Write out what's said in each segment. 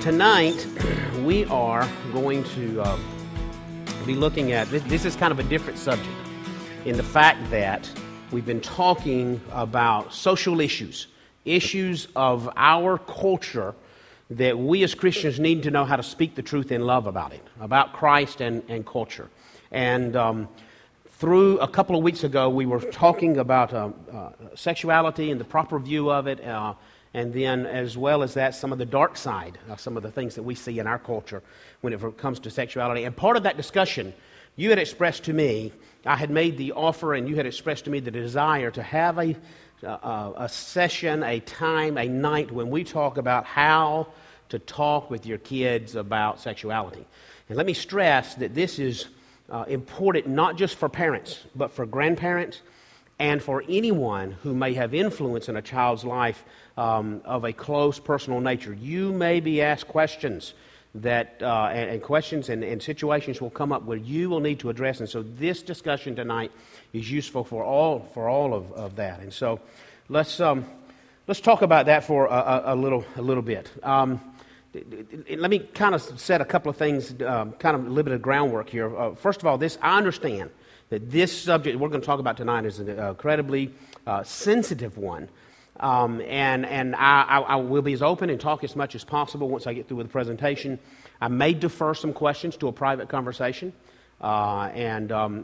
Tonight, we are going to be looking at, this is kind of a different subject in the fact that we've been talking about social issues of our culture that we as Christians need to know how to speak the truth in love about it, about Christ and culture. And through a couple of weeks ago, we were talking about sexuality and the proper view of it, and then as well as that, some of the dark side, some of the things that we see in our culture when it comes to sexuality. And part of that discussion, you had expressed to me, I had made the offer, and you had expressed to me the desire to have a session, a time, a night when we talk about how to talk with your kids about sexuality. And let me stress that this is important not just for parents, but for grandparents and for anyone who may have influence in a child's life of a close personal nature. You may be asked questions that and questions and situations will come up where you will need to address. And so this discussion tonight is useful for all of that. And so let's talk about that for a little bit. Let me kind of set a couple of things, kind of a little bit of groundwork here. First of all, I understand that this subject we're going to talk about tonight is an incredibly sensitive one. And I will be as open and talk as much as possible once I get through with the presentation. I may defer some questions to a private conversation, I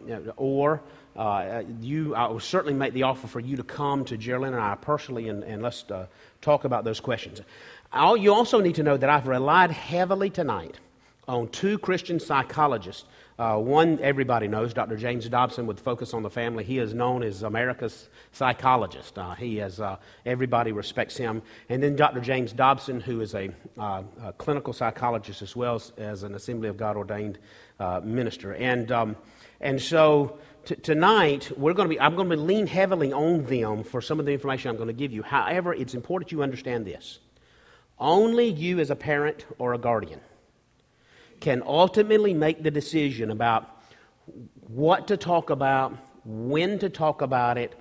will certainly make the offer for you to come to Geraldine and I personally, and let's talk about those questions. You also need to know that I've relied heavily tonight on two Christian psychologists. One everybody knows, Dr. James Dobson, with Focus on the Family. He is known as America's psychologist. Everybody respects him. And then Dr. James Dobson, who is a clinical psychologist as well as an Assembly of God ordained minister. And so tonight I'm going to lean heavily on them for some of the information I'm going to give you. However, it's important you understand this: only you as a parent or a guardian can ultimately make the decision about what to talk about, when to talk about it,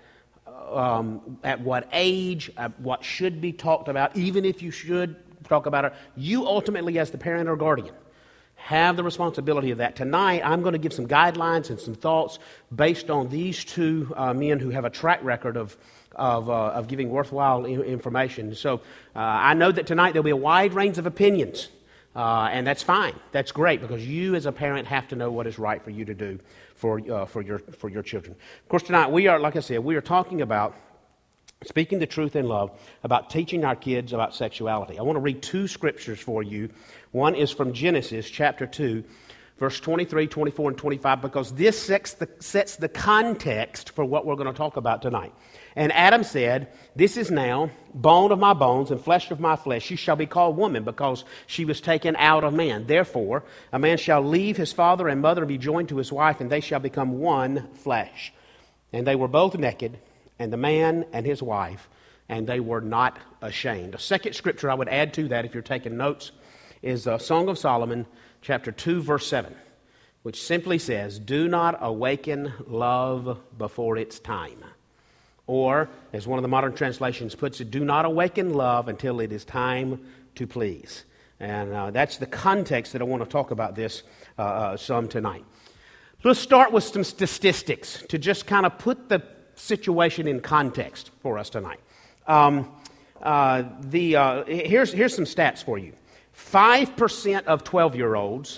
at what age, what should be talked about, even if you should talk about it. You ultimately, as the parent or guardian, have the responsibility of that. Tonight, I'm going to give some guidelines and some thoughts based on these two men who have a track record of giving worthwhile information. So I know that tonight there'll be a wide range of opinions. And that's fine. That's great, because you as a parent have to know what is right for you to do for your children. Of course, tonight we are talking about speaking the truth in love, about teaching our kids about sexuality. I want to read two scriptures for you. One is from Genesis chapter 2, verse 23, 24, and 25, because this sets the context for what we're going to talk about tonight. And Adam said, "This is now bone of my bones and flesh of my flesh. She shall be called woman, because she was taken out of man. Therefore, a man shall leave his father and mother and be joined to his wife, and they shall become one flesh. And they were both naked, and the man and his wife, and they were not ashamed." A second scripture I would add to that, if you're taking notes, is Song of Solomon, chapter 2, verse 7, which simply says, "Do not awaken love before its time." Or, as one of the modern translations puts it, "Do not awaken love until it is time to please." And that's the context that I want to talk about this some tonight. Let's start with some statistics to just kind of put the situation in context for us tonight. Here's some stats for you. 5% of 12-year-olds,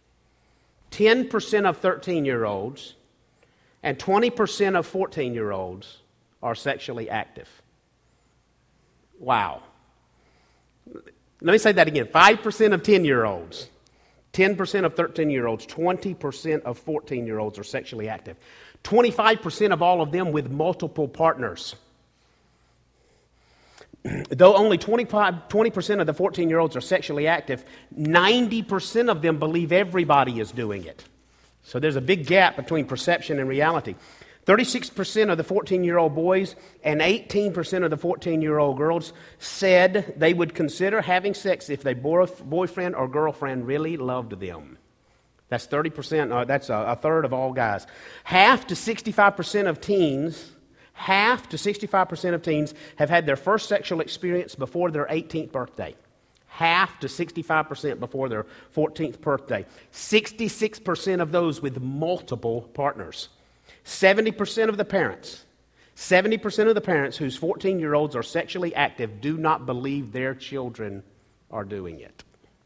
10% of 13-year-olds, and 20% of 14-year-olds are sexually active. Wow. Let me say that again. 5% of 10-year-olds, 10% of 13-year-olds, 20% of 14-year-olds are sexually active. 25% of all of them with multiple partners. Though only 20% of the 14-year-olds are sexually active, 90% of them believe everybody is doing it. So there's a big gap between perception and reality. 36% of the 14-year-old boys and 18% of the 14-year-old girls said they would consider having sex if their boyfriend or girlfriend really loved them. That's 30%. That's a third of all guys. Half to 65% of teens have had their first sexual experience before their 18th birthday. half to 65% before their 14th birthday. 66% of those with multiple partners. 70% of the parents whose 14-year-olds are sexually active do not believe their children are doing it.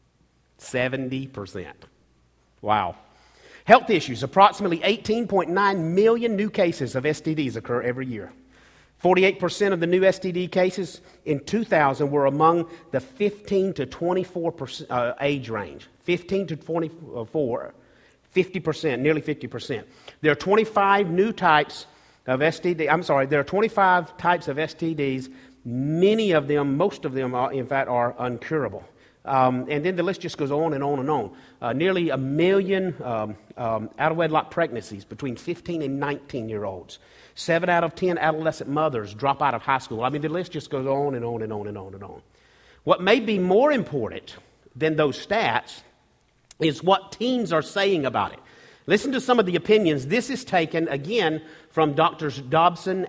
70%. Wow. Health issues. Approximately 18.9 million new cases of STDs occur every year. 48% of the new STD cases in 2000 were among the 15 to 24 age range. 15 to 24, 50%, nearly 50%. There are 25 new types of STD. There are 25 types of STDs. Many of them, most of them, in fact, are uncurable. And then the list just goes on and on and on. Nearly 1 million out-of-wedlock pregnancies between 15 and 19-year-olds. 7 out of 10 adolescent mothers drop out of high school. I mean, the list just goes on and on and on and on and on. What may be more important than those stats is what teens are saying about it. Listen to some of the opinions. This is taken, again, from Drs. Dobson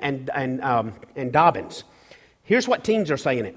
and Dobbins. Here's what teens are saying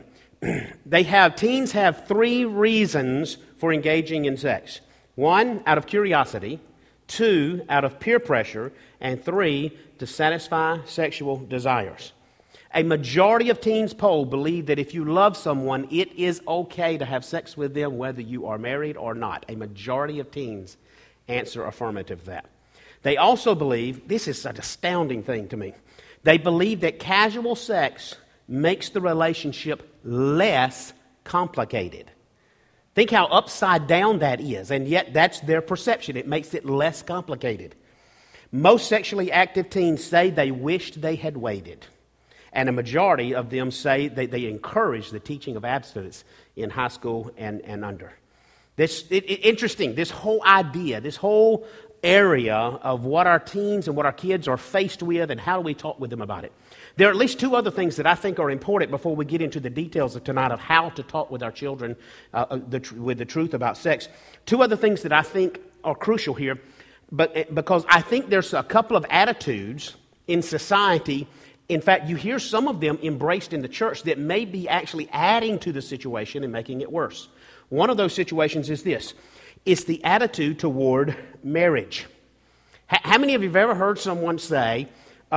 it. Teens have 3 reasons for engaging in sex. 1, out of curiosity. 2, out of peer pressure. And 3, to satisfy sexual desires. A majority of teens polled believe that if you love someone, it is okay to have sex with them whether you are married or not. A majority of teens answer affirmative to that. They also believe, this is an astounding thing to me, they believe that casual sex makes the relationship less complicated. Think how upside down that is, and yet that's their perception. It makes it less complicated. Most sexually active teens say they wished they had waited, and a majority of them say they encourage the teaching of abstinence in high school and under. Interesting, this whole idea, this whole area of what our teens and what our kids are faced with and how do we talk with them about it. There are at least 2 other things that I think are important before we get into the details of tonight of how to talk with our children with the truth about sex. 2 other things that I think are crucial here, but because I think there's a couple of attitudes in society. In fact, you hear some of them embraced in the church that may be actually adding to the situation and making it worse. One of those situations is this. It's the attitude toward marriage. How many of you have ever heard someone say,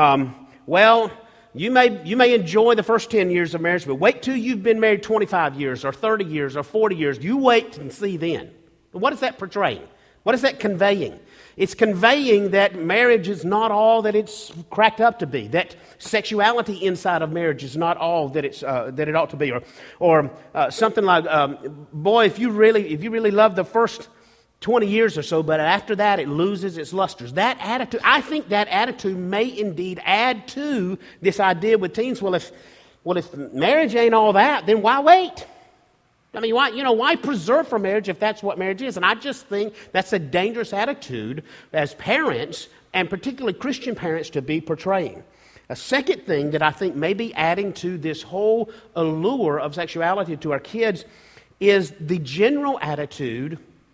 well, you may enjoy the first 10 years of marriage, but wait till you've been married 25 years or 30 years or 40 years. You wait and see then. What is that portraying? What is that conveying? It's conveying that marriage is not all that it's cracked up to be, that sexuality inside of marriage is not all that it ought to be, or something like, boy, if you really love the first 20 years or so, but after that it loses its lusters. That attitude, I think that attitude may indeed add to this idea with teens. Well, if marriage ain't all that, then why wait? I mean, why preserve for marriage if that's what marriage is? And I just think that's a dangerous attitude as parents, and particularly Christian parents, to be portraying. A second thing that I think may be adding to this whole allure of sexuality to our kids is the general attitude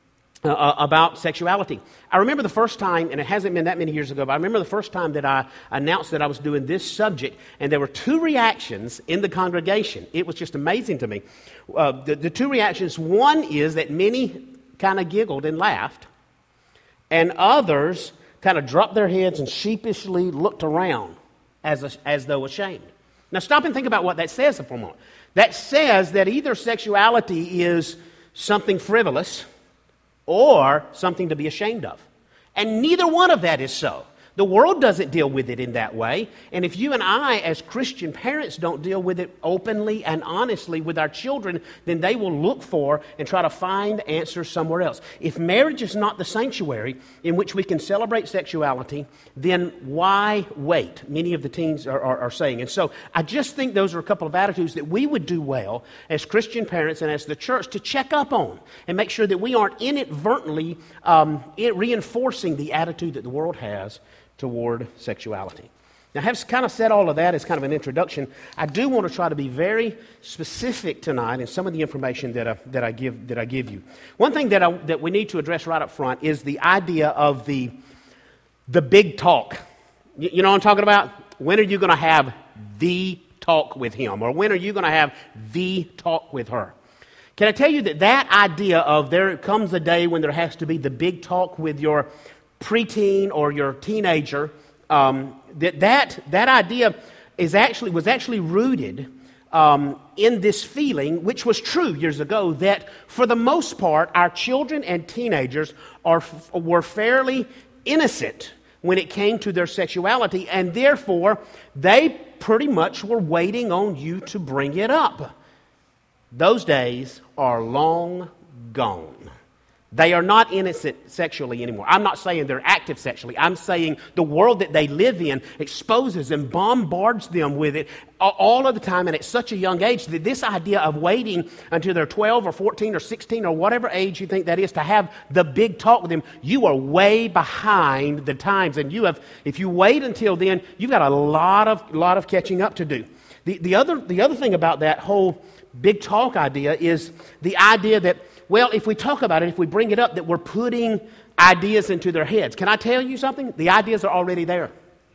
about sexuality. I remember the first time, and it hasn't been that many years ago, but I remember the first time that I announced that I was doing this subject, and there were 2 reactions in the congregation. It was just amazing to me. The 2 reactions, one is that many kind of giggled and laughed, and others kind of dropped their heads and sheepishly looked around as though ashamed. Now stop and think about what that says for a moment. That says that either sexuality is something frivolous or something to be ashamed of. And neither one of that is so. The world doesn't deal with it in that way. And if you and I, as Christian parents, don't deal with it openly and honestly with our children, then they will look for and try to find answers somewhere else. If marriage is not the sanctuary in which we can celebrate sexuality, then why wait? Many of the teens are saying. And so I just think those are a couple of attitudes that we would do well as Christian parents and as the church to check up on and make sure that we aren't inadvertently reinforcing the attitude that the world has toward sexuality. Now, I have kind of said all of that as kind of an introduction. I do want to try to be very specific tonight in some of the information that I give you. One thing that we need to address right up front is the idea of the big talk. You know what I'm talking about? When are you going to have the talk with him? Or when are you going to have the talk with her? Can I tell you that idea of there comes a day when there has to be the big talk with your preteen or your teenager, that idea was actually rooted in this feeling, which was true years ago, that for the most part, our children and teenagers were fairly innocent when it came to their sexuality, and therefore they pretty much were waiting on you to bring it up. Those days are long gone. They are not innocent sexually anymore. I'm not saying they're active sexually. I'm saying the world that they live in exposes and bombards them with it all of the time and at such a young age that this idea of waiting until they're 12 or 14 or 16 or whatever age you think that is to have the big talk with them, you are way behind the times. And if you wait until then, you've got a lot of catching up to do. The other thing about that whole big talk idea is the idea that, well, if we talk about it, if we bring it up, that we're putting ideas into their heads. Can I tell you something? The ideas are already there.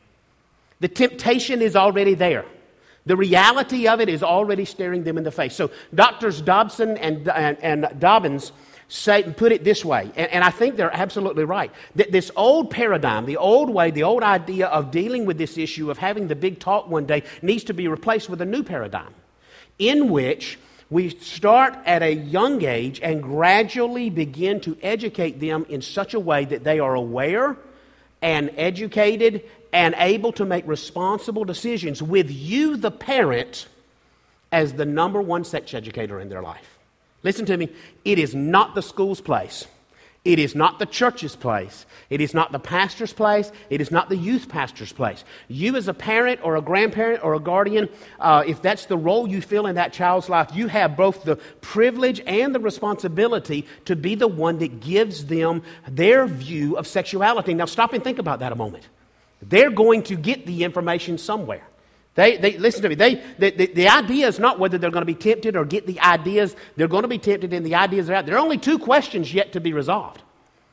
The temptation is already there. The reality of it is already staring them in the face. So Doctors Dobson and Dobbins put it this way, and I think they're absolutely right, that this old paradigm, the old way, the old idea of dealing with this issue of having the big talk one day needs to be replaced with a new paradigm in which we start at a young age and gradually begin to educate them in such a way that they are aware and educated and able to make responsible decisions with you, the parent, as the number one sex educator in their life. Listen to me. It is not the school's place. It is not the church's place. It is not the pastor's place. It is not the youth pastor's place. You as a parent or a grandparent or a guardian, if that's the role you fill in that child's life, you have both the privilege and the responsibility to be the one that gives them their view of sexuality. Now stop and think about that a moment. They're going to get the information somewhere. They listen to me. The idea is not whether they're going to be tempted or get the ideas. They're going to be tempted and the ideas are out. There are only two questions yet to be resolved.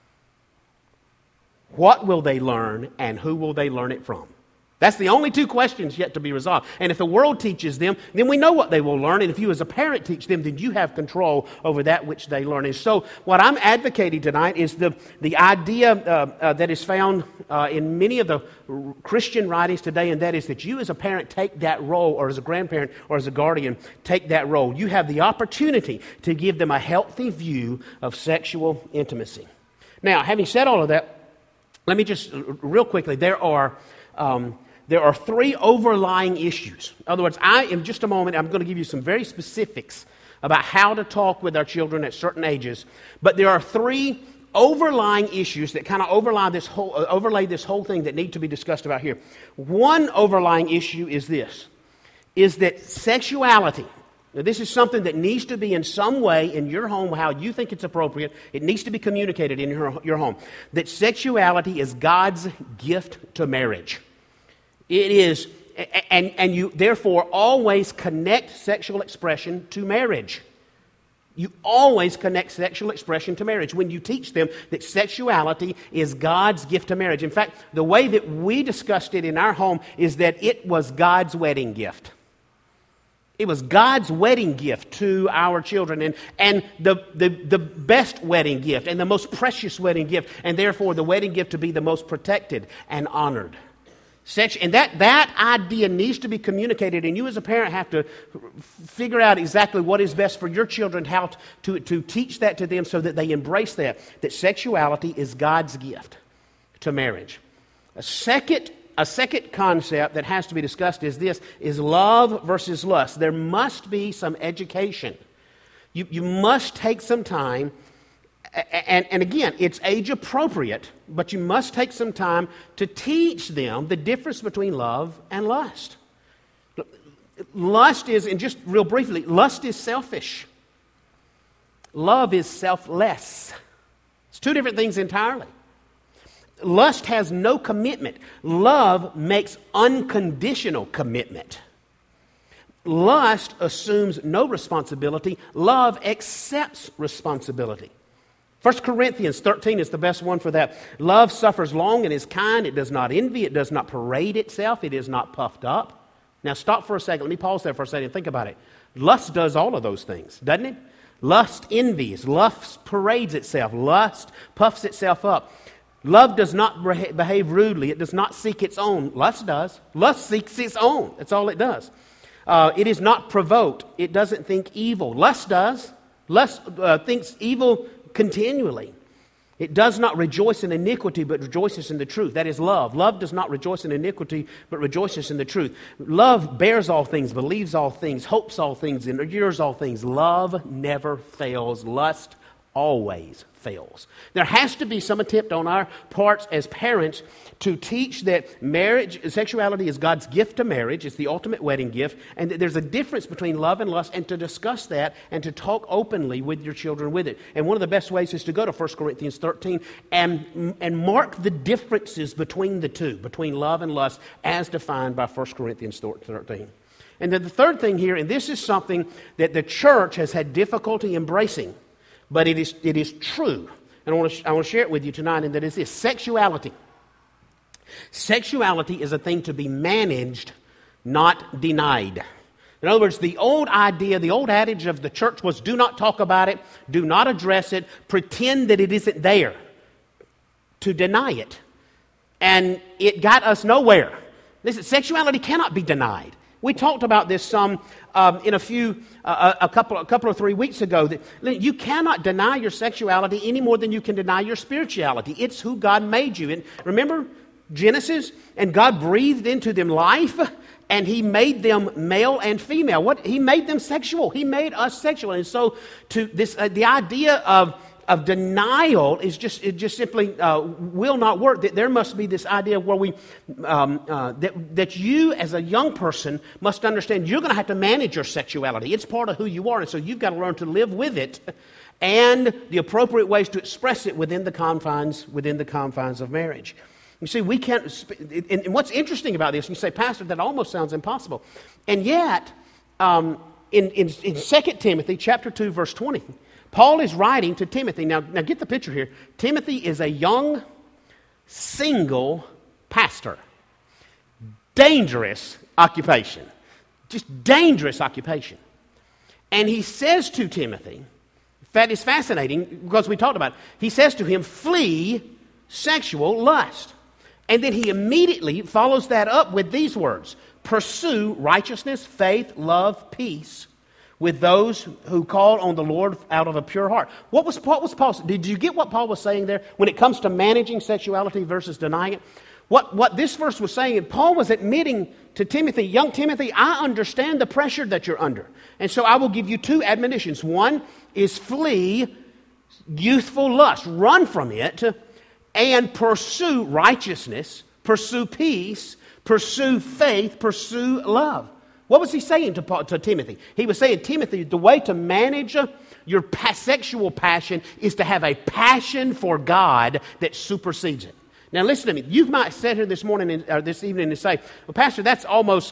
What will they learn and who will they learn it from? That's the only two questions yet to be resolved. And if the world teaches them, then we know what they will learn. And if you as a parent teach them, then you have control over that which they learn. And so what I'm advocating tonight is the idea that is found in many of the Christian writings today, and that is that you as a parent take that role, or as a grandparent or as a guardian, take that role. You have the opportunity to give them a healthy view of sexual intimacy. Now, having said all of that, let me just real quickly, there are three overlying issues. In other words, in just a moment, I'm going to give you some very specifics about how to talk with our children at certain ages. But there are three overlying issues that kind of overlay this whole thing that need to be discussed about here. One overlying issue is this, is that sexuality, now this is something that needs to be in some way in your home, how you think it's appropriate. It needs to be communicated in your home. That sexuality is God's gift to marriage. It is, and you therefore always connect sexual expression to marriage. You always connect sexual expression to marriage when you teach them that sexuality is God's gift to marriage. In fact, the way that we discussed it in our home is that it was God's wedding gift. It was God's wedding gift to our children, and the best wedding gift and the most precious wedding gift, and therefore the wedding gift to be the most protected and honored. And that idea needs to be communicated, and you as a parent have to figure out exactly what is best for your children, how to teach that to them so that they embrace that sexuality is God's gift to marriage. A second concept that has to be discussed is love versus lust. There must be some education. You must take some time. And again, it's age appropriate, but you must take some time to teach them the difference between love and lust. Lust is, and just real briefly, lust is selfish. Love is selfless. It's two different things entirely. Lust has no commitment. Love makes unconditional commitment. Lust assumes no responsibility. Love accepts responsibility. 1 Corinthians 13 is the best one for that. Love suffers long and is kind. It does not envy. It does not parade itself. It is not puffed up. Now stop for a second. Let me pause there for a second and think about it. Lust does all of those things, doesn't it? Lust envies. Lust parades itself. Lust puffs itself up. Love does not behave rudely. It does not seek its own. Lust does. Lust seeks its own. That's all it does. It is not provoked. It doesn't think evil. Lust does. Lust thinks evil continually. It does not rejoice in iniquity, but rejoices in the truth. That is love. Love does not rejoice in iniquity, but rejoices in the truth. Love bears all things, believes all things, hopes all things, endures all things. Love never fails. Lust always fails. There has to be some attempt on our parts as parents to teach that marriage, sexuality is God's gift to marriage. It's the ultimate wedding gift. And that there's a difference between love and lust, and to discuss that and to talk openly with your children with it. And one of the best ways is to go to 1 Corinthians 13 and mark the differences between the two, between love and lust, as defined by 1 Corinthians 13. And then the third thing here, and this is something that the church has had difficulty embracing, but it is true. And I want to share it with you tonight, and that is this: sexuality. Sexuality is a thing to be managed, not denied. In other words, the old idea, the old adage of the church was do not talk about it, do not address it, pretend that it isn't there, to deny it. And it got us nowhere. Listen, sexuality cannot be denied. We talked about this some in a couple or 3 weeks ago. That you cannot deny your sexuality any more than you can deny your spirituality. It's who God made you. And remember Genesis? And God breathed into them life, and He made them male and female. He made them sexual. He made us sexual. And so, the idea of denial is just simply will not work. There must be this idea where we that you as a young person must understand you're going to have to manage your sexuality. It's part of who you are, and so you've got to learn to live with it and the appropriate ways to express it within the confines of marriage. You see, we can't. And what's interesting about this, you say, Pastor, that almost sounds impossible, and yet in 2 Timothy chapter 2 verse 20. Paul is writing to Timothy. Now get the picture here. Timothy is a young, single pastor. Dangerous occupation. Just dangerous occupation. And he says to Timothy, that is fascinating because we talked about it. He says to him, flee sexual lust. And then he immediately follows that up with these words: pursue righteousness, faith, love, peace, with those who call on the Lord out of a pure heart. What was Paul? Did you get what Paul was saying there when it comes to managing sexuality versus denying it? What this verse was saying, and Paul was admitting to Timothy, young Timothy, I understand the pressure that you're under. And so I will give you two admonitions. One is flee youthful lust, run from it, and pursue righteousness, pursue peace, pursue faith, pursue love. What was he saying to Timothy? He was saying, Timothy, the way to manage your sexual passion is to have a passion for God that supersedes it. Now listen to me. You might sit here this morning or this evening and say, well, Pastor, that's almost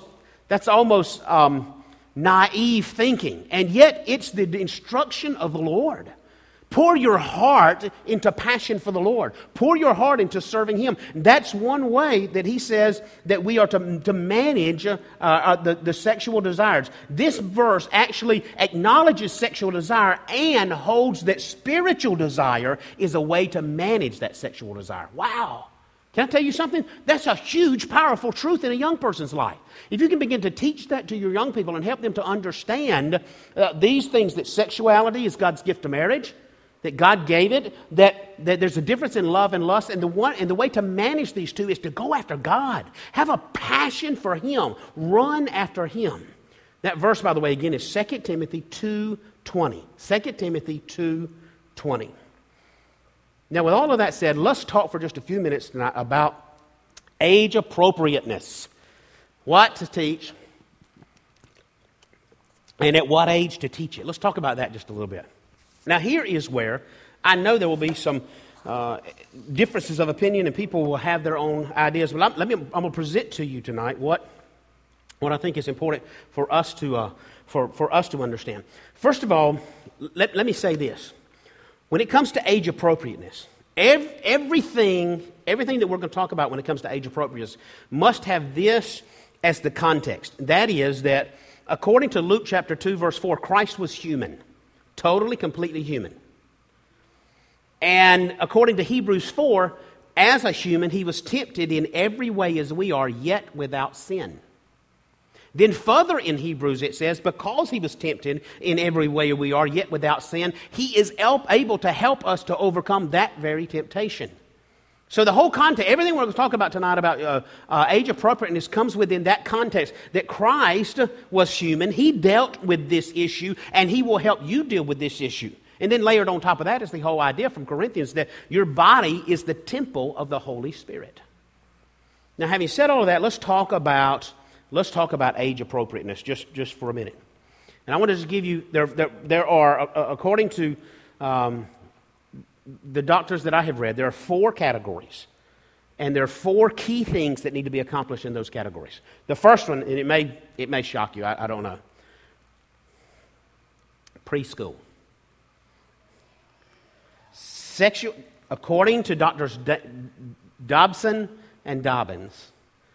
naive thinking. And yet it's the instruction of the Lord. Pour your heart into passion for the Lord. Pour your heart into serving Him. That's one way that he says that we are to manage the sexual desires. This verse actually acknowledges sexual desire and holds that spiritual desire is a way to manage that sexual desire. Wow. Can I tell you something? That's a huge, powerful truth in a young person's life. If you can begin to teach that to your young people and help them to understand these things, that sexuality is God's gift to marriage, that God gave it, that there's a difference in love and lust, and the way to manage these two is to go after God. Have a passion for Him. Run after Him. That verse, by the way, again, is 2 Timothy 2:20. 2 Timothy 2:20. Now, with all of that said, let's talk for just a few minutes tonight about age appropriateness. What to teach, and at what age to teach it. Let's talk about that just a little bit. Now, here is where I know there will be some differences of opinion, and people will have their own ideas. But I'm going to present to you tonight what I think is important for us to understand. First of all, let me say this: when it comes to age appropriateness, everything that we're going to talk about when it comes to age appropriateness must have this as the context. That is that according to Luke chapter 2, verse 4, Christ was human. Totally, completely human. And according to Hebrews 4, as a human, he was tempted in every way as we are, yet without sin. Then further in Hebrews it says, because he was tempted in every way we are, yet without sin, he is able to help us to overcome that very temptation. So the whole context, everything we're going to talk about tonight about age appropriateness comes within that context, that Christ was human, he dealt with this issue, and he will help you deal with this issue. And then layered on top of that is the whole idea from Corinthians that your body is the temple of the Holy Spirit. Now, having said all of that, let's talk about age appropriateness just for a minute. And I want to just give you, there are, according to the doctors that I have read, there are 4 categories. And there are 4 key things that need to be accomplished in those categories. The first one, and it may shock you, I don't know. Preschool. According to Doctors Dobson and Dobbins,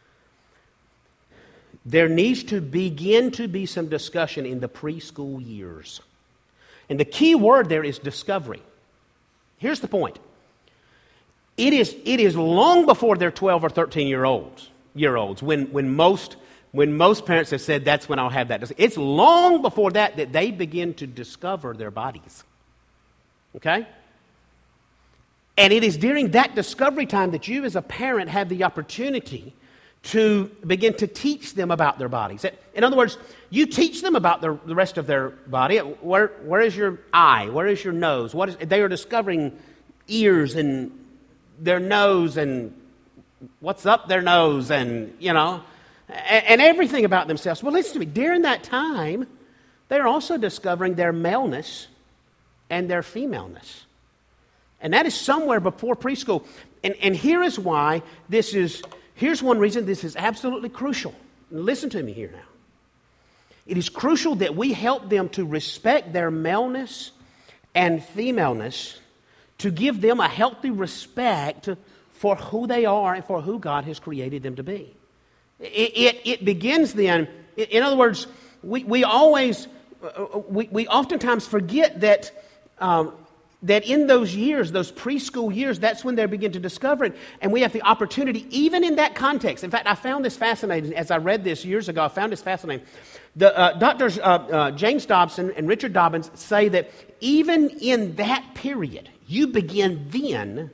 there needs to begin to be some discussion in the preschool years. And the key word there is discovery. Here's the point. It is long before they're 12 or 13-year-olds when most parents have said that's when I'll have that. It's long before that they begin to discover their bodies. Okay? And it is during that discovery time that you as a parent have the opportunity to begin to teach them about their bodies. In other words, you teach them about the rest of their body. Where is your eye? Where is your nose? They are discovering ears and their nose and what's up their nose and, and everything about themselves. Well, listen to me. During that time, they're also discovering their maleness and their femaleness. And that is somewhere before preschool. And here is why here's one reason this is absolutely crucial. Listen to me here now. It is crucial that we help them to respect their maleness and femaleness, to give them a healthy respect for who they are and for who God has created them to be. It begins then. In other words, we oftentimes forget that in those years, those preschool years, that's when they begin to discover it. And we have the opportunity, even in that context. In fact, I found this fascinating. As I read this years ago, I found this fascinating. The doctors James Dobson and Richard Dobbins say that even in that period, you begin then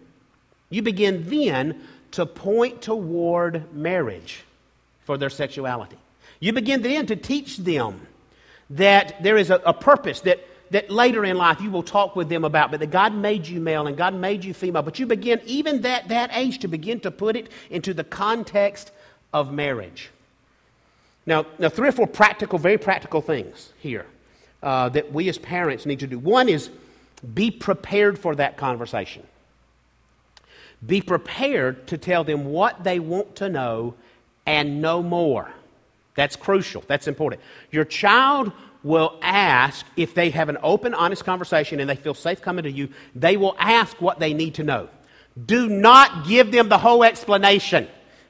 to point toward marriage for their sexuality. You begin then to teach them that there is a purpose that later in life you will talk with them about, but that God made you male and God made you female. But you begin, even that age, to begin to put it into the context of marriage. Now 3 or 4 very practical things here that we as parents need to do. One is be prepared for that conversation. Be prepared to tell them what they want to know and no more. That's crucial. That's important. Your child will ask, if they have an open, honest conversation and they feel safe coming to you, they will ask what they need to know. Do not give them the whole explanation.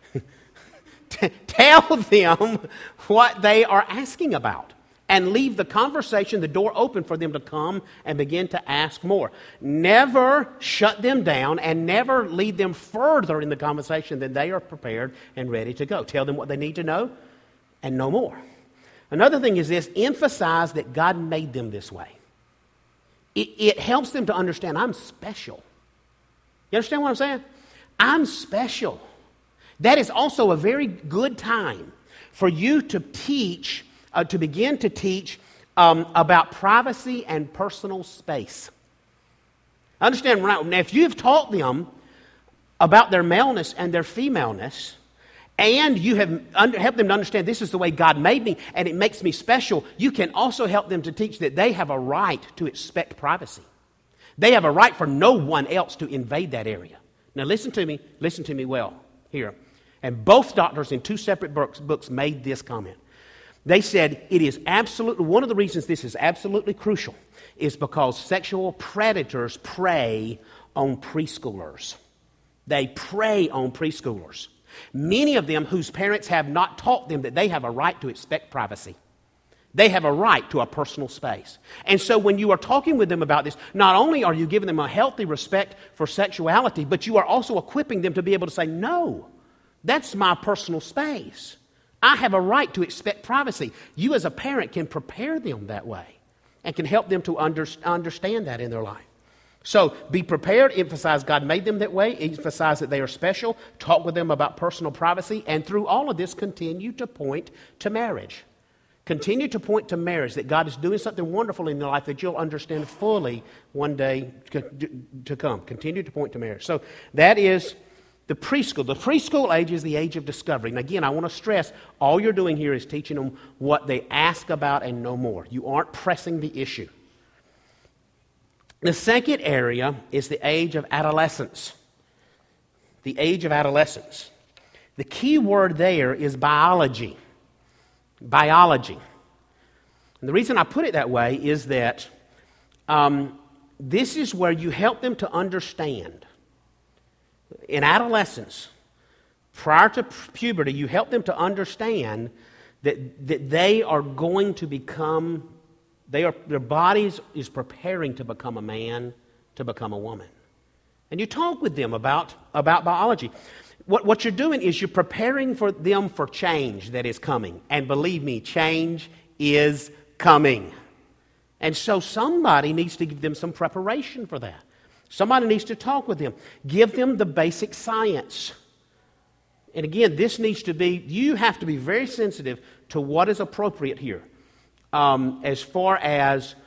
Tell them what they are asking about and leave the conversation, the door open for them to come and begin to ask more. Never shut them down and never lead them further in the conversation than they are prepared and ready to go. Tell them what they need to know and no more. Another thing is this: emphasize that God made them this way. It helps them to understand, I'm special. You understand what I'm saying? I'm special. That is also a very good time for you to teach, to begin to teach about privacy and personal space. Understand right now, if you've taught them about their maleness and their femaleness, and you have helped them to understand this is the way God made me and it makes me special, you can also help them to teach that they have a right to expect privacy. They have a right for no one else to invade that area. Now listen to me well here. And both doctors in 2 separate books made this comment. They said it is absolutely, one of the reasons this is absolutely crucial is because sexual predators prey on preschoolers. They prey on preschoolers. Many of them whose parents have not taught them that they have a right to expect privacy. They have a right to a personal space. And so when you are talking with them about this, not only are you giving them a healthy respect for sexuality, but you are also equipping them to be able to say, no, that's my personal space. I have a right to expect privacy. You as a parent can prepare them that way and can help them to understand that in their life. So be prepared, emphasize God made them that way, emphasize that they are special, talk with them about personal privacy, and through all of this, continue to point to marriage. Continue to point to marriage, that God is doing something wonderful in your life that you'll understand fully one day to come. Continue to point to marriage. So that is the preschool. The preschool age is the age of discovery. And again, I want to stress, all you're doing here is teaching them what they ask about and no more. You aren't pressing the issue. The second area is the age of adolescence. The age of adolescence. The key word there is biology. Biology. And the reason I put it that way is that this is where you help them to understand. In adolescence, prior to puberty, you help them to understand that they are going to become, their bodies is preparing to become a man, to become a woman. And you talk with them about biology. What you're doing is you're preparing for them for change that is coming. And believe me, change is coming. And so somebody needs to give them some preparation for that. Somebody needs to talk with them. Give them the basic science. And again, this needs to be, you have to be very sensitive to what is appropriate here. As far as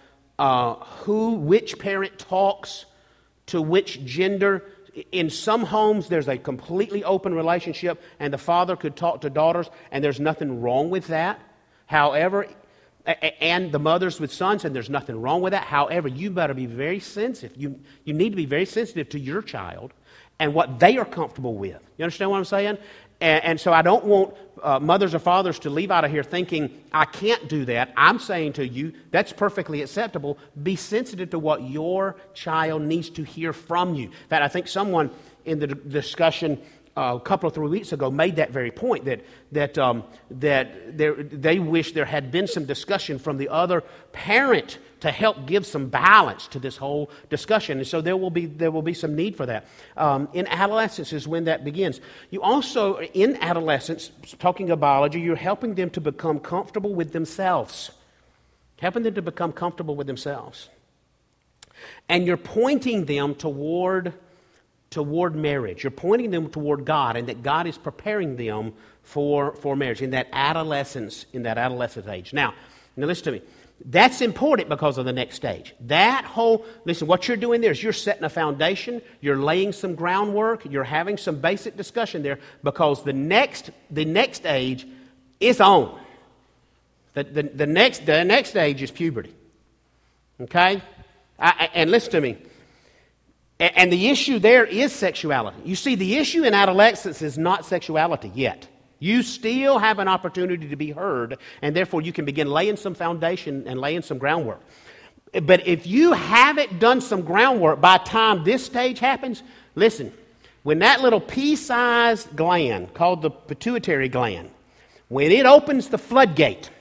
which parent talks to which gender. In some homes, there's a completely open relationship, and the father could talk to daughters, and there's nothing wrong with that. However, and the mothers with sons, and there's nothing wrong with that. However, you better be very sensitive. You need to be very sensitive to your child and what they are comfortable with. You understand what I'm saying? And so I don't want mothers or fathers to leave out of here thinking, I can't do that. I'm saying to you, that's perfectly acceptable. Be sensitive to what your child needs to hear from you. In fact, I think someone in the discussion a couple of 3 weeks ago made that very point, that they wish there had been some discussion from the other parent to help give some balance to this whole discussion. And so there will be some need for that. In adolescence is when that begins. You also, in adolescence, talking of biology, you're helping them to become comfortable with themselves. Helping them to become comfortable with themselves. And you're pointing them toward marriage. You're pointing them toward God, and that God is preparing them for marriage in that adolescence age. Now listen to me. That's important because of the next stage. What you're doing there is you're setting a foundation, you're laying some groundwork, you're having some basic discussion there, because the next age is on. The next age is puberty. Okay? And listen to me. And the issue there is sexuality. You see, the issue in adolescence is not sexuality yet. You still have an opportunity to be heard, and therefore you can begin laying some foundation and laying some groundwork. But if you haven't done some groundwork by the time this stage happens, listen, when that little pea-sized gland called the pituitary gland, when it opens the floodgate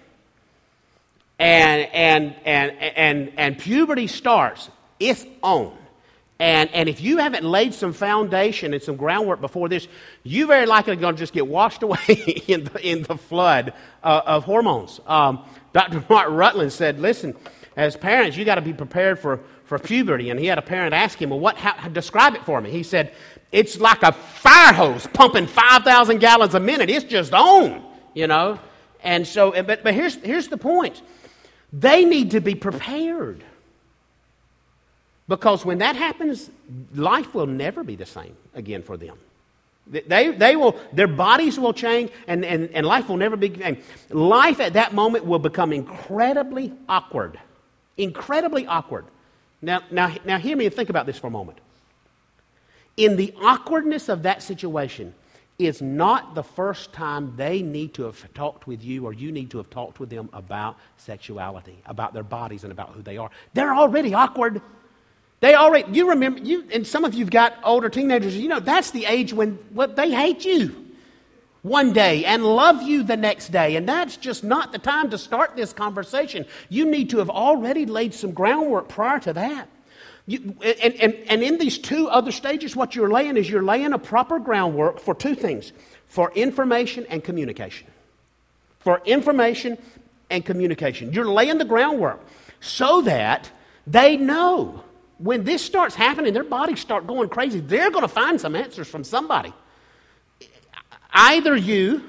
and puberty starts, it's on. And if you haven't laid some foundation and some groundwork before this, you very likely are going to just get washed away in the flood of hormones. Dr. Mark Rutland said, listen, as parents, you got to be prepared for puberty. And he had a parent ask him, well, describe it for me. He said, it's like a fire hose pumping 5,000 gallons a minute. It's just on, you know. And so, but here's the point. They need to be prepared. Because when that happens, life will never be the same again for them. Their bodies will change, and life will never be the same. Life at that moment will become incredibly awkward. Incredibly awkward. Now hear me and think about this for a moment. In the awkwardness of that situation is not the first time they need to have talked with you, or you need to have talked with them about sexuality, about their bodies and about who they are. They're already awkward. You remember, and some of you've got older teenagers, you know, that's the age when they hate you. one day and love you the next day. And that's just not the time to start this conversation. You need to have already laid some groundwork prior to that. And in these two other stages, what you're laying a proper groundwork for two things: for information and communication. For information and communication. You're laying the groundwork so that they know when this starts happening, their bodies start going crazy. They're going to find some answers from somebody. Either you,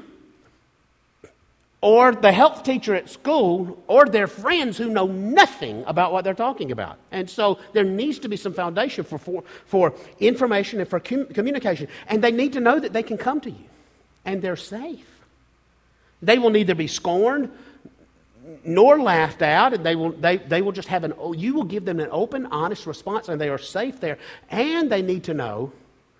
or the health teacher at school, or their friends who know nothing about what they're talking about. And so there needs to be some foundation for information and for communication. And they need to know that they can come to you, and they're safe. They will neither be scorned nor laughed at, and they will just have you will give them an open, honest response, and they are safe there. And they need to know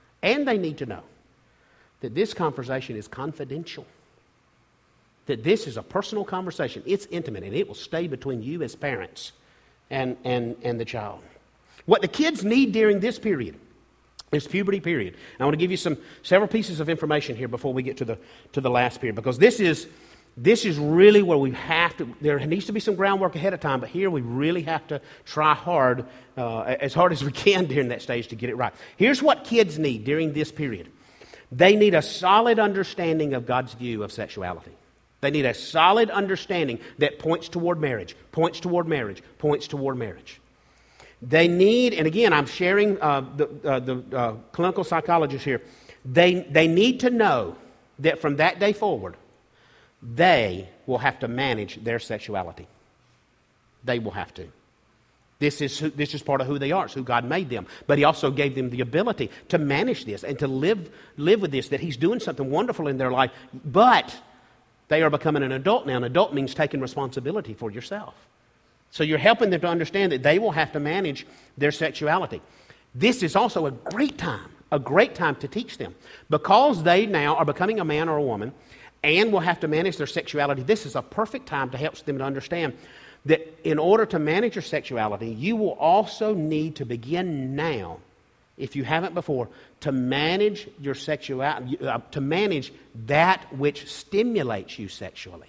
that this conversation is confidential. That this is a personal conversation. It's intimate, and it will stay between you as parents and the child. What the kids need during this period, this puberty period. I want to give you several pieces of information here before we get to the last period, because this is really where we have to. There needs to be some groundwork ahead of time, but here we really have to try hard, as hard as we can during that stage to get it right. Here's what kids need during this period. They need a solid understanding of God's view of sexuality. They need a solid understanding that points toward marriage, points toward marriage, points toward marriage. They need, and again, I'm sharing the clinical psychologist here. They need to know that from that day forward, they will have to manage their sexuality. They will have to. This is part of who they are. It's who God made them. But He also gave them the ability to manage this and to live with this, that He's doing something wonderful in their life. But they are becoming an adult now. An adult means taking responsibility for yourself. So you're helping them to understand that they will have to manage their sexuality. This is also a great time to teach them. Because they now are becoming a man or a woman and will have to manage their sexuality, this is a perfect time to help them to understand that in order to manage your sexuality, you will also need to begin now, if you haven't before, to manage your sexuality, to manage that which stimulates you sexually.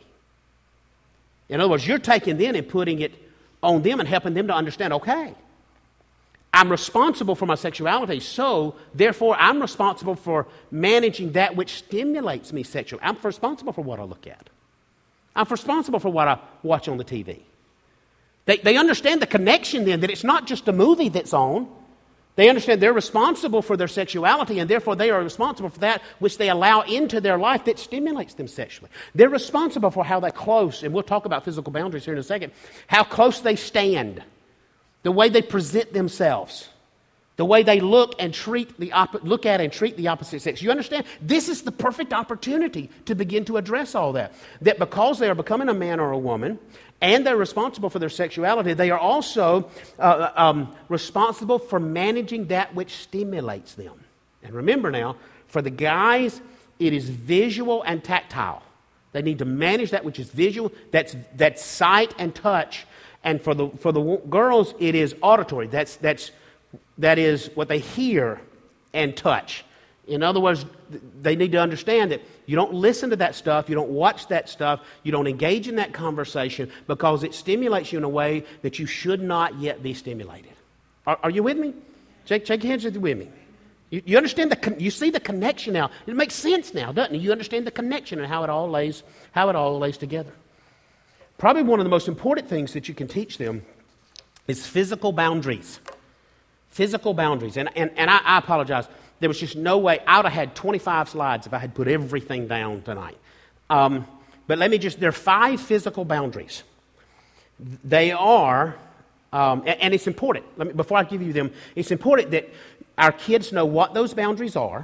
In other words, you're taking them and putting it on them and helping them to understand, okay, I'm responsible for my sexuality, so therefore I'm responsible for managing that which stimulates me sexually. I'm responsible for what I look at. I'm responsible for what I watch on the TV. They understand the connection then, that it's not just a movie that's on. They understand they're responsible for their sexuality, and therefore they are responsible for that which they allow into their life that stimulates them sexually. They're responsible for how they're close, and we'll talk about physical boundaries here in a second, how close they stand, the way they present themselves, the way they look at and treat the opposite sex. You understand? This is the perfect opportunity to begin to address all that. That because they are becoming a man or a woman, and they're responsible for their sexuality, they are also responsible for managing that which stimulates them. And remember now, for the guys, it is visual and tactile. They need to manage that which is visual, that's sight and touch. And for the girls, it is auditory. That is what they hear and touch. In other words, they need to understand that you don't listen to that stuff, you don't watch that stuff, you don't engage in that conversation because it stimulates you in a way that you should not yet be stimulated. Are you with me? Shake hands with me. You understand you see the connection now. It makes sense now, doesn't it? You understand the connection and how it all lays together. Probably one of the most important things that you can teach them is physical boundaries. Physical boundaries. And I apologize. There was just no way. I would have had 25 slides if I had put everything down tonight. But there are 5 physical boundaries. They are, and it's important. Before I give you them, it's important that our kids know what those boundaries are.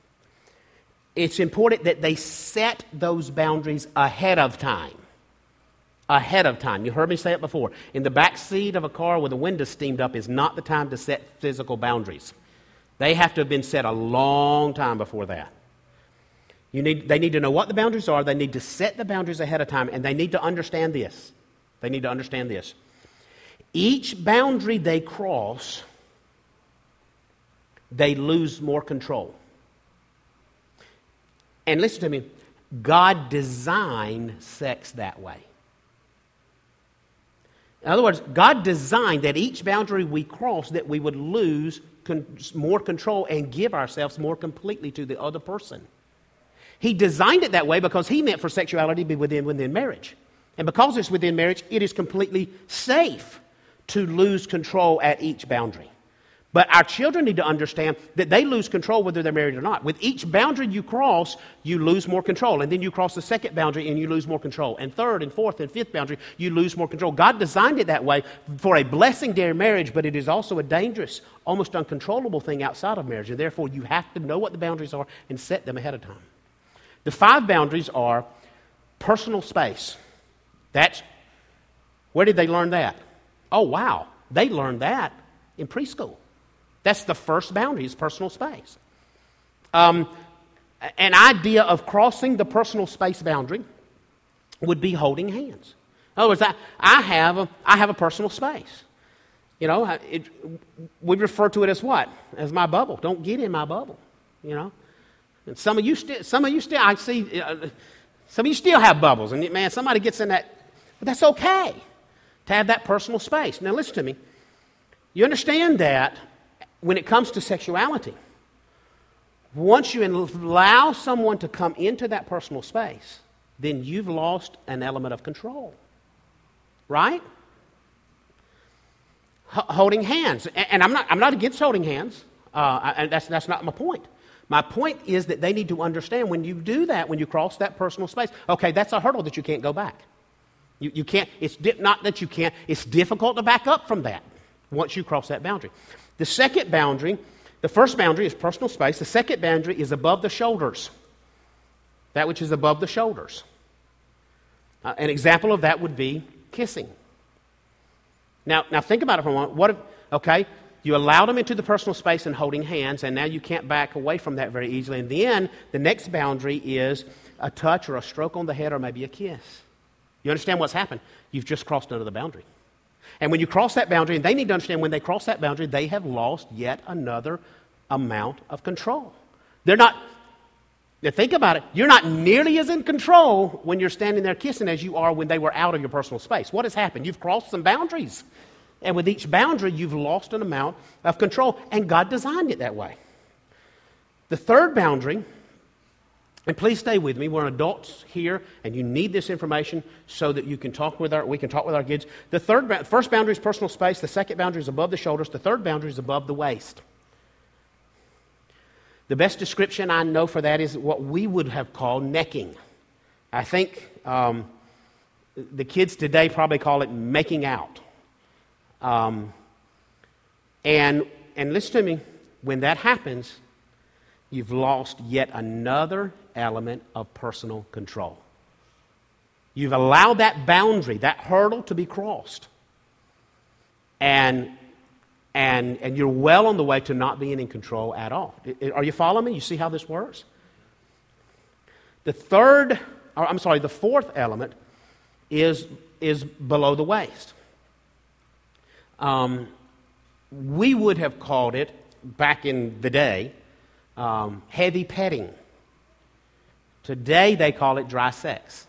It's important that they set those boundaries ahead of time. Ahead of time. You heard me say it before. In the back seat of a car with the windows steamed up is not the time to set physical boundaries. They have to have been set a long time before that. They need to know what the boundaries are. They need to set the boundaries ahead of time, and they need to understand this. They need to understand this. Each boundary they cross, they lose more control. And listen to me. God designed sex that way. In other words, God designed that each boundary we cross that we would lose more control and give ourselves more completely to the other person. He designed it that way because He meant for sexuality to be within marriage. And because it's within marriage, it is completely safe to lose control at each boundary. But our children need to understand that they lose control whether they're married or not. With each boundary you cross, you lose more control. And then you cross the second boundary and you lose more control. And third and fourth and fifth boundary, you lose more control. God designed it that way for a blessing during marriage, but it is also a dangerous, almost uncontrollable thing outside of marriage. And therefore, you have to know what the boundaries are and set them ahead of time. The 5 boundaries are personal space. Where did they learn that? Oh, wow. They learned that in preschool. That's the first boundary, is personal space. An idea of crossing the personal space boundary would be holding hands. In other words, I have a personal space. You know, we refer to it as what? As my bubble. Don't get in my bubble. You know, and some of you still. I see. Some of you still have bubbles, and man, somebody gets in that. But that's okay to have that personal space. Now, listen to me. You understand that when it comes to sexuality, once you allow someone to come into that personal space, then you've lost an element of control. Right? Holding hands. And I'm not against holding hands. And that's not my point. My point is that they need to understand when you do that, when you cross that personal space, okay, that's a hurdle that you can't go back. You can't, not that you can't, it's difficult to back up from that once you cross that boundary. The second boundary, the first boundary is personal space. The second boundary is above the shoulders. That which is above the shoulders. An example of that would be kissing. Now think about it for a moment. You allowed them into the personal space and holding hands, and now you can't back away from that very easily. And then the next boundary is a touch or a stroke on the head or maybe a kiss. You understand what's happened? You've just crossed another boundary. And when you cross that boundary, and they need to understand when they cross that boundary, they have lost yet another amount of control. Now think about it. You're not nearly as in control when you're standing there kissing as you are when they were out of your personal space. What has happened? You've crossed some boundaries. And with each boundary, you've lost an amount of control. And God designed it that way. The third boundary, and please stay with me, we're adults here, and you need this information so that we can talk with our kids. The first boundary is personal space. The second boundary is above the shoulders. The third boundary is above the waist. The best description I know for that is what we would have called necking. I think the kids today probably call it making out. And listen to me, when that happens, you've lost yet another element of personal control. You've allowed that boundary, that hurdle to be crossed. And you're well on the way to not being in control at all. Are you following me? You see how this works? The fourth element is below the waist. We would have called it, back in the day, heavy petting. Today they call it dry sex.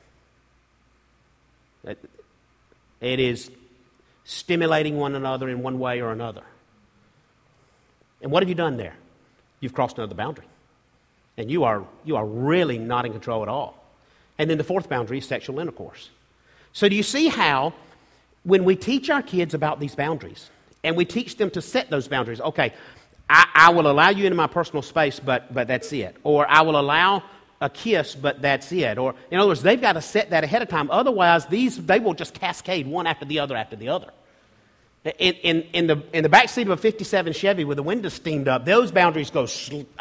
It is stimulating one another in one way or another. And what have you done there? You've crossed another boundary. And you are really not in control at all. And then the fourth boundary is sexual intercourse. So do you see how when we teach our kids about these boundaries, and we teach them to set those boundaries, okay, I will allow you into my personal space, but that's it. Or I will allow a kiss, but that's it. Or, in other words, they've got to set that ahead of time. Otherwise, they will just cascade one after the other after the other. In the back seat of a 57 Chevy with the windows steamed up, those boundaries go,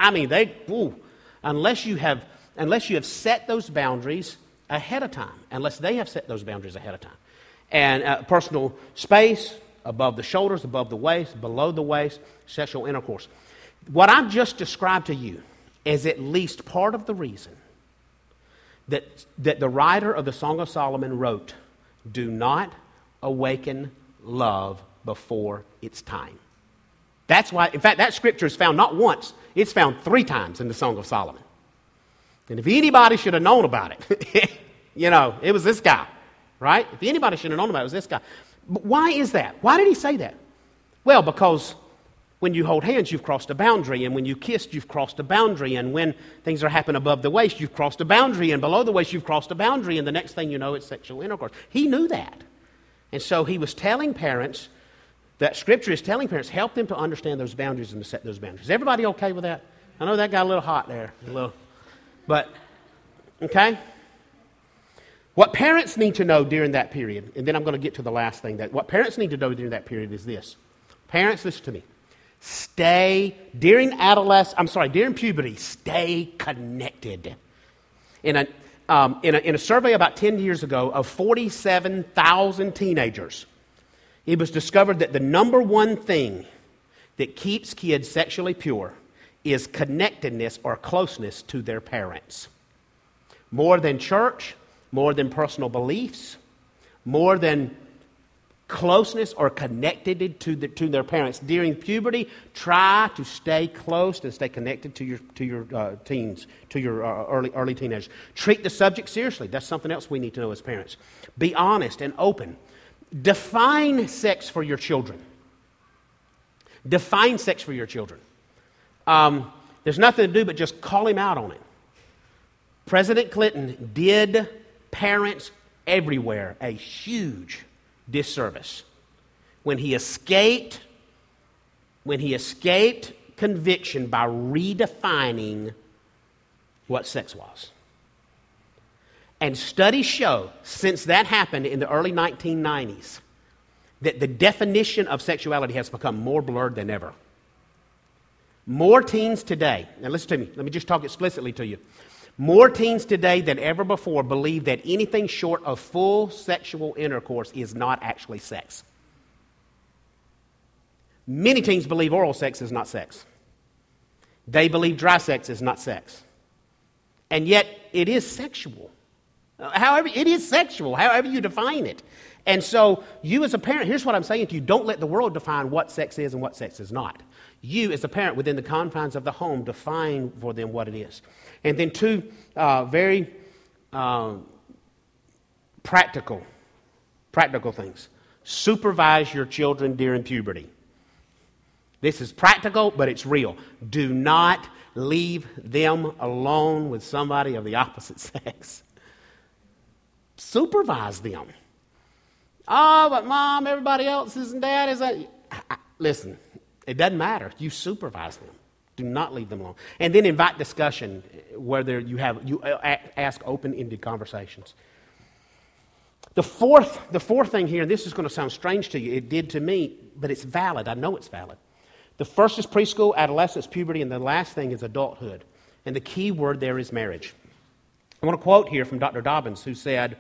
unless you have set those boundaries ahead of time, unless they have set those boundaries ahead of time. And personal space, above the shoulders, above the waist, below the waist, sexual intercourse. What I've just described to you is at least part of the reason that the writer of the Song of Solomon wrote, "Do not awaken love before its time." That's why, in fact, that scripture is found not once, it's found 3 times in the Song of Solomon. And if anybody should have known about it, it was this guy, right? If anybody should have known about it, it was this guy. But why is that? Why did he say that? Well, because when you hold hands, you've crossed a boundary. And when you kissed, you've crossed a boundary. And when things are happening above the waist, you've crossed a boundary. And below the waist, you've crossed a boundary. And the next thing you know, it's sexual intercourse. He knew that. And so he was telling parents, that Scripture is telling parents, help them to understand those boundaries and to set those boundaries. Is everybody okay with that? I know that got a little hot there. But, okay? What parents need to know during that period, and then I'm going to get to the last thing, that what parents need to know during that period is this. Parents, listen to me. During puberty, stay connected. In a survey about 10 years ago of 47,000 teenagers, it was discovered that the number one thing that keeps kids sexually pure is connectedness or closeness to their parents. More than church, more than personal beliefs, more than closeness or connected to their parents. During puberty, try to stay close and stay connected to your teens, to your early teenagers. Treat the subject seriously. That's something else we need to know as parents. Be honest and open. Define sex for your children. Define sex for your children. There's nothing to do but just call him out on it. President Clinton did parents everywhere a huge disservice when he escaped conviction by redefining what sex was. And studies show, since that happened in the early 1990s, that the definition of sexuality has become more blurred than ever. More teens today, now listen to me, let me just talk explicitly to you. More teens today than ever before believe that anything short of full sexual intercourse is not actually sex. Many teens believe oral sex is not sex. They believe dry sex is not sex. And yet, it is sexual. However, it is sexual, however you define it. And so, you as a parent, here's what I'm saying to you, don't let the world define what sex is and what sex is not. You, as a parent, within the confines of the home, define for them what it is. And then two very practical things. Supervise your children during puberty. This is practical, but it's real. Do not leave them alone with somebody of the opposite sex. Supervise them. Oh, but Mom, everybody else is and Dad is that. Listen, it doesn't matter. You supervise them. Do not leave them alone. And then invite discussion, whether you ask open-ended conversations. The fourth thing here, and this is going to sound strange to you. It did to me, but it's valid. I know it's valid. The first is preschool, adolescence, puberty, and the last thing is adulthood. And the key word there is marriage. I want to quote here from Dr. Dobbins, who said,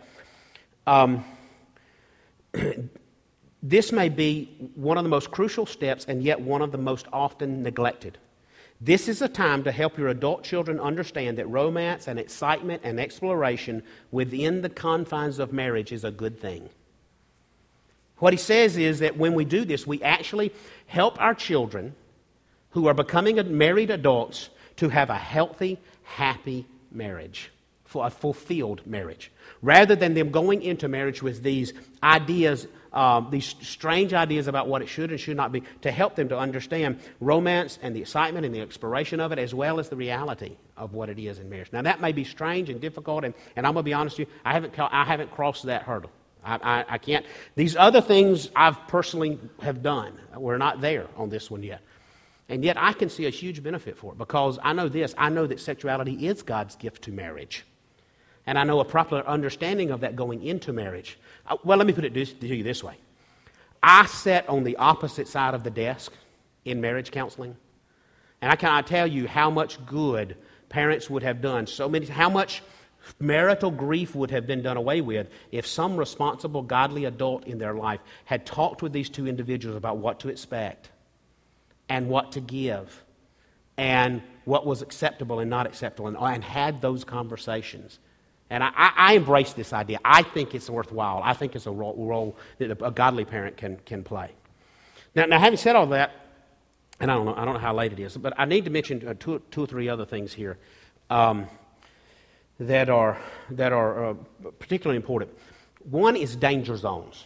this may be one of the most crucial steps and yet one of the most often neglected. This is a time to help your adult children understand that romance and excitement and exploration within the confines of marriage is a good thing. What he says is that when we do this, we actually help our children who are becoming married adults to have a healthy, happy marriage, for a fulfilled marriage, rather than them going into marriage with these ideas, these strange ideas about what it should and should not be, to help them to understand romance and the excitement and the exploration of it, as well as the reality of what it is in marriage. Now, that may be strange and difficult, and I'm going to be honest with you, I haven't crossed that hurdle. I can't. These other things I've personally have done. We're not there on this one yet. And yet I can see a huge benefit for it, because I know this. I know that sexuality is God's gift to marriage. And I know a proper understanding of that going into marriage. Well, let me put it to you this way. I sat on the opposite side of the desk in marriage counseling. And I cannot tell you how much good parents would have done, how much marital grief would have been done away with if some responsible, godly adult in their life had talked with these two individuals about what to expect and what to give and what was acceptable and not acceptable, and had those conversations. And I embrace this idea. I think it's worthwhile. I think it's a role that a godly parent can play. Now, having said all that, and I don't know how late it is, but I need to mention two or three other things here. that are particularly important. One is danger zones.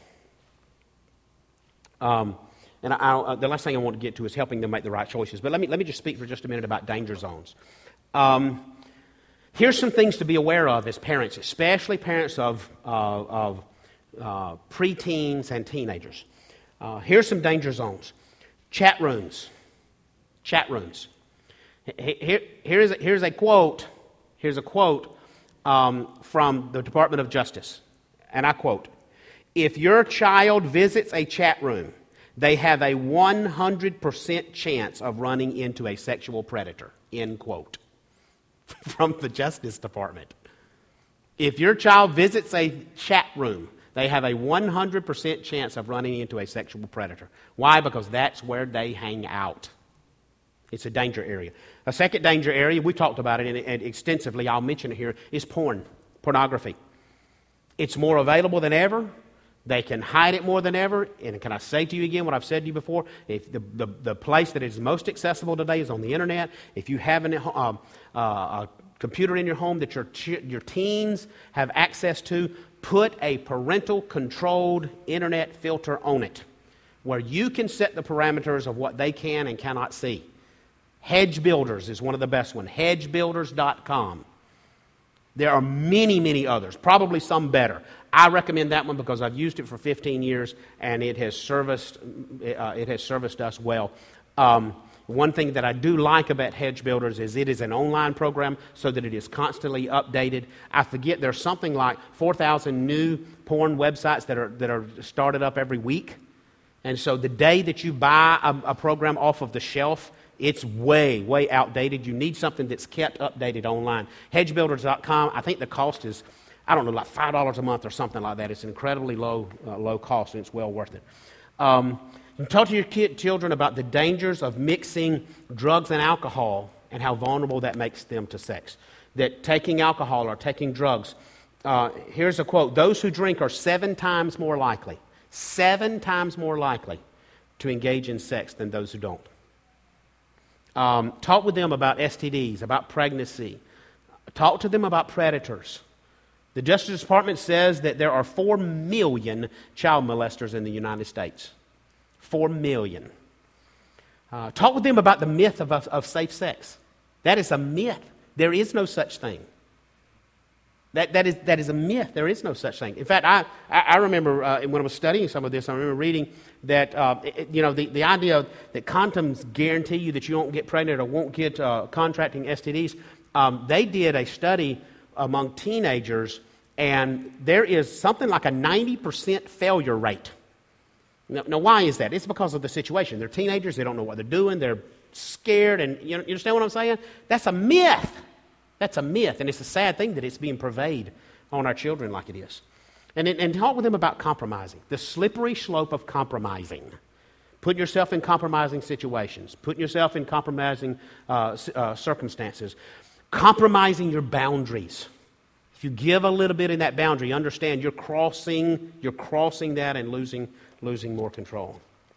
And the last thing I want to get to is helping them make the right choices. But let me just speak for just a minute about danger zones. Here's some things to be aware of as parents, especially parents of preteens and teenagers. Here's some danger zones. Chat rooms. Here's a quote. Here's a quote from the Department of Justice, and I quote: "If your child visits a chat room, they have a 100% chance of running into a sexual predator." End quote. From the Justice Department. If your child visits a chat room, they have a 100% chance of running into a sexual predator. Why? Because that's where they hang out. It's a danger area. A second danger area, we talked about it extensively, I'll mention it here, is pornography. It's more available than ever. They can hide it more than ever. And can I say to you again what I've said to you before? If the place that is most accessible today is on the internet. If you have a computer in your home that your teens have access to, put a parental-controlled internet filter on it where you can set the parameters of what they can and cannot see. Hedge Builders is one of the best ones. HedgeBuilders.com. There are many, many others, probably some better. I recommend that one because I've used it for 15 years and it has serviced us well. One thing that I do like about Hedge Builders is it is an online program so that it is constantly updated. I forget there's something like 4,000 new porn websites that are started up every week. And so the day that you buy a program off of the shelf, it's way, way outdated. You need something that's kept updated online. HedgeBuilders.com, I think the cost is, I don't know, like $5 a month or something like that. It's an incredibly low cost, and it's well worth it. You talk to your children about the dangers of mixing drugs and alcohol and how vulnerable that makes them to sex. That taking alcohol or taking drugs, here's a quote: "Those who drink are 7 times more likely to engage in sex than those who don't." Talk with them about STDs, about pregnancy. Talk to them about predators. The Justice Department says that there are 4 million child molesters in the United States. 4 million. Talk with them about the myth of safe sex. That is a myth. There is no such thing. That is a myth. There is no such thing. In fact, I remember when I was studying some of this, I remember reading that the idea that condoms guarantee you that you won't get pregnant or won't get contracting STDs. They did a study among teenagers, and there is something like a 90% failure rate. Now, why is that? It's because of the situation. They're teenagers. They don't know what they're doing. They're scared. And you understand what I'm saying? That's a myth. That's a myth. And it's a sad thing that it's being pervaded on our children like it is. And talk with them about compromising. The slippery slope of compromising. Putting yourself in compromising situations. Putting yourself in compromising circumstances. Compromising your boundaries. If you give a little bit in that boundary, understand you're crossing that and losing more control.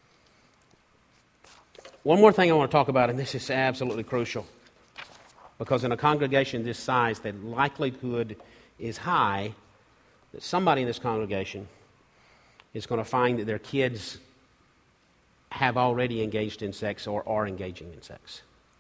One more thing I want to talk about, and this is absolutely crucial, because in a congregation this size, the likelihood is high that somebody in this congregation is going to find that their kids have already engaged in sex or are engaging in sex.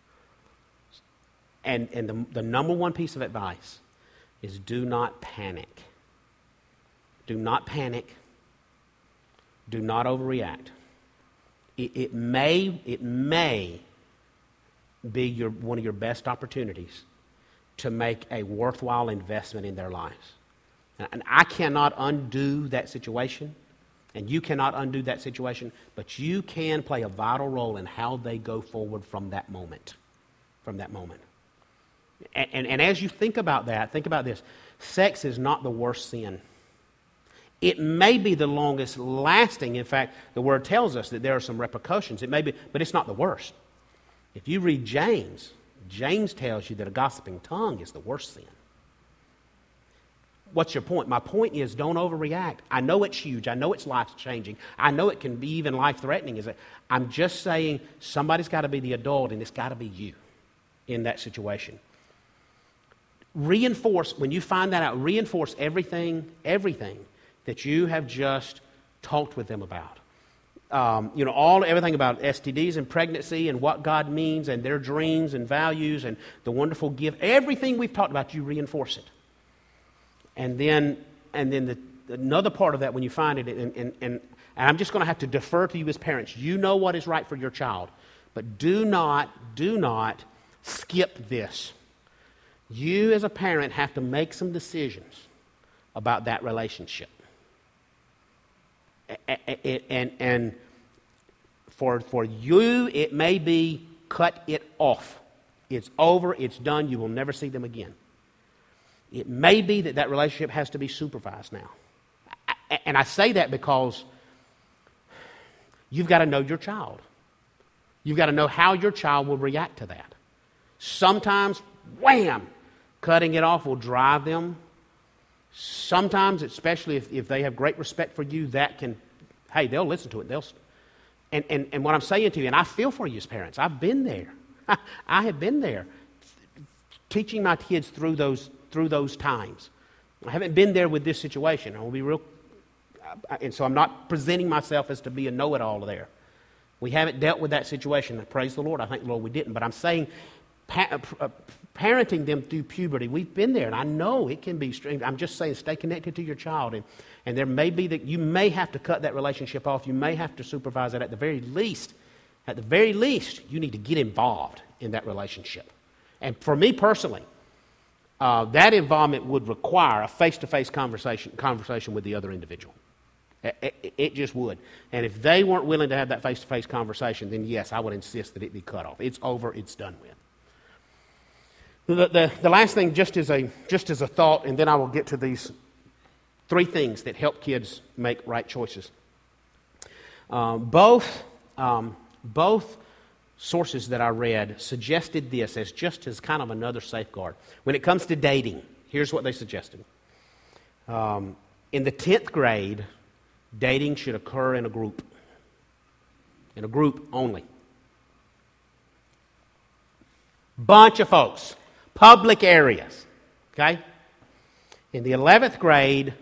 And the number one piece of advice is do not panic. Do not panic. Do not overreact. It may be one of your best opportunities to make a worthwhile investment in their lives. And I cannot undo that situation, and you cannot undo that situation, but you can play a vital role in how they go forward from that moment. And as you think about that, think about this. Sex is not the worst sin. It may be the longest lasting. In fact, the Word tells us that there are some repercussions. It may be, but it's not the worst. If you read James tells you that a gossiping tongue is the worst sin. What's your point? My point is, don't overreact. I know it's huge. I know it's life-changing. I know it can be even life-threatening. I'm just saying somebody's got to be the adult, and it's got to be you in that situation. reinforce, when you find that out, reinforce everything that you have just talked with them about. Everything about STDs and pregnancy and what God means and their dreams and values and the wonderful gift. Everything we've talked about, you reinforce it. And then another part of that, when you find it, and I'm just going to have to defer to you as parents. You know what is right for your child, but do not skip this. You as a parent have to make some decisions about that relationship. And for you, it may be cut it off. It's over, it's done, you will never see them again. It may be that relationship has to be supervised now. And I say that because you've got to know your child. You've got to know how your child will react to that. Sometimes, wham, cutting it off will drive them. Sometimes, especially if they have great respect for you, they'll listen to it. And what I'm saying to you, and I feel for you as parents, I've been there. I have been there, teaching my kids through those times. I haven't been there with this situation. I will be real, and so I'm not presenting myself as to be a know-it-all there. We haven't dealt with that situation. Praise the Lord. I thank the Lord we didn't. But I'm saying, parenting them through puberty, we've been there, and I know it can be strange. I'm just saying, stay connected to your child, and there may be that you may have to cut that relationship off. You may have to supervise it. At the very least, you need to get involved in that relationship. And for me personally, that involvement would require a face-to-face conversation with the other individual. It just would. And if they weren't willing to have that face-to-face conversation, then yes, I would insist that it be cut off. It's over. It's done with. The last thing, just as a thought, and then I will get to these 3 things that help kids make right choices. Both sources that I read suggested this as just as kind of another safeguard. When it comes to dating, here's what they suggested. In the 10th grade, dating should occur in a group. In a group only. Bunch of folks. Public areas. Okay? In the 11th grade,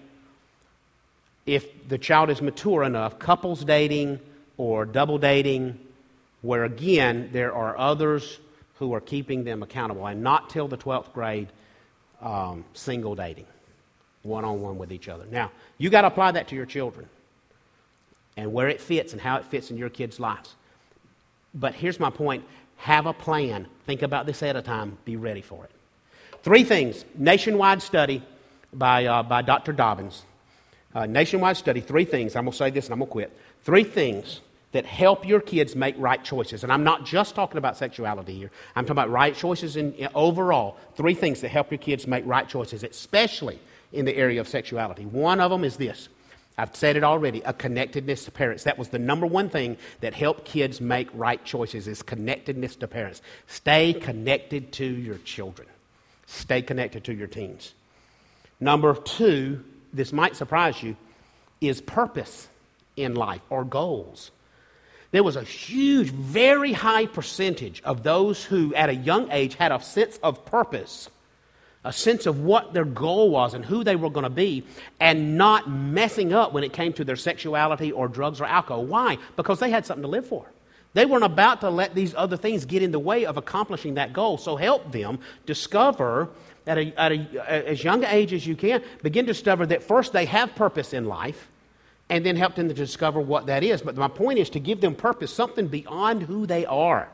if the child is mature enough, couples dating or double dating, where again, there are others who are keeping them accountable. And not till the 12th grade, single dating. One-on-one with each other. Now, you got to apply that to your children. And where it fits and how it fits in your kids' lives. But here's my point. Have a plan. Think about this ahead of time. Be ready for it. 3 things. Nationwide study by Dr. Dobbins. Nationwide study. 3 things. I'm going to say this and I'm going to quit. 3 things that help your kids make right choices. And I'm not just talking about sexuality here. I'm talking about right choices in overall. 3 things that help your kids make right choices, especially in the area of sexuality. One of them is this. I've said it already, a connectedness to parents. That was the number one thing that helped kids make right choices is connectedness to parents. Stay connected to your children. Stay connected to your teens. Number 2, this might surprise you, is purpose in life or goals. There was a huge, very high percentage of those who at a young age had a sense of purpose, a sense of what their goal was and who they were going to be, and not messing up when it came to their sexuality or drugs or alcohol. Why? Because they had something to live for. They weren't about to let these other things get in the way of accomplishing that goal. So help them discover at as young age as you can, begin to discover that first they have purpose in life, and then help them to discover what that is. But my point is to give them purpose, something beyond who they are.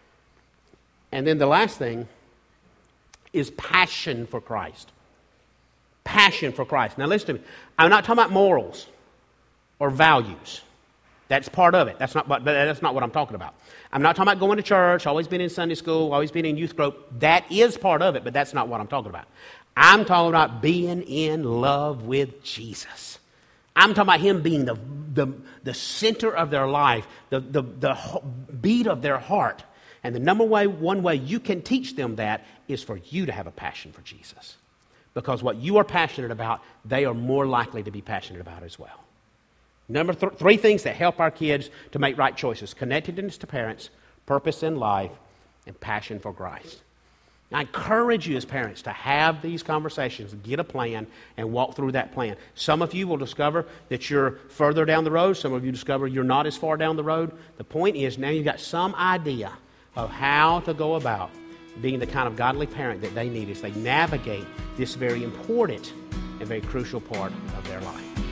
And then the last thing is passion for Christ. Passion for Christ. Now listen to me. I'm not talking about morals or values. That's part of it. That's not what I'm talking about. I'm not talking about going to church, always been in Sunday school, always been in youth group. That is part of it, but that's not what I'm talking about. I'm talking about being in love with Jesus. I'm talking about Him being the center of their life, the beat of their heart. And the one way you can teach them that is for you to have a passion for Jesus. Because what you are passionate about, they are more likely to be passionate about as well. Number 3 things that help our kids to make right choices. Connectedness to parents, purpose in life, and passion for Christ. I encourage you as parents to have these conversations, get a plan, and walk through that plan. Some of you will discover that you're further down the road. Some of you discover you're not as far down the road. The point is now you've got some idea of how to go about being the kind of godly parent that they need as they navigate this very important and very crucial part of their life.